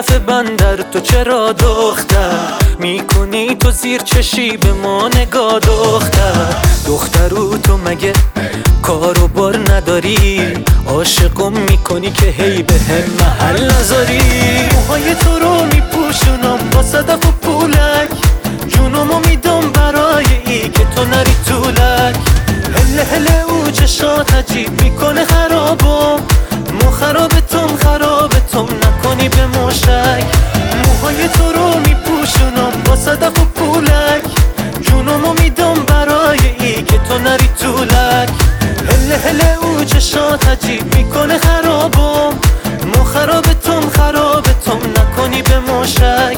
صدف بندر تو چرا دختر میکنی؟ تو زیر چشی به ما نگاه دخترو تو مگه کارو بار نداری؟ عاشقم میکنی که هی به هم محل نذاری. موهای تو رو میپوشونم با صدف و پولک، جونمو میدم برای ای که تو نری طولک. هله هله او چشات عجیب میکنه خرابم، مو خرابتم نکنی به مشک. موهای تو رو میپوشونم با صدف و پولک، جونمو میدم برای ای که تو نری طولک. هله هله او چشات عجیب میکنه خرابم، مو خرابتم نکنی به مشک.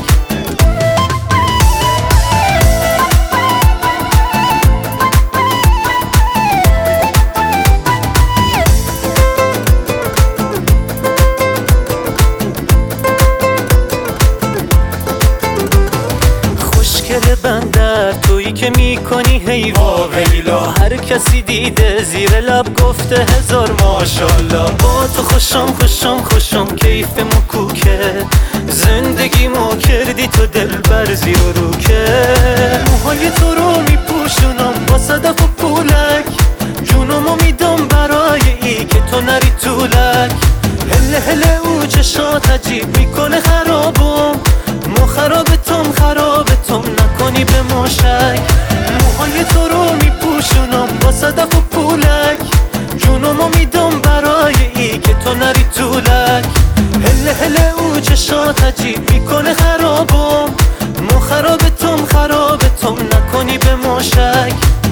خوشگل بندر تویی که میکنی هیوا ویلا، هر کسی دیده زیر لب گفته هزار ماشالله. با تو خوشم کیفمو کوکه، زندگیمو کردی تو دل بر زیر و روکه. موهای تو رو میپوشونم با صدف و پولک، جونمو میدم برای ای که تو نری طولک. هله هله او چشات عجیب میکنه خرابم، مو خرابتم نکنی به مشک. موهای تو رو میپوشونم با صدف و پولک، جونمو میدم برای ای که تو نری طولک. هله هله او چشات عجیب میکنه خرابم، مو خرابتم نکنی به مشک.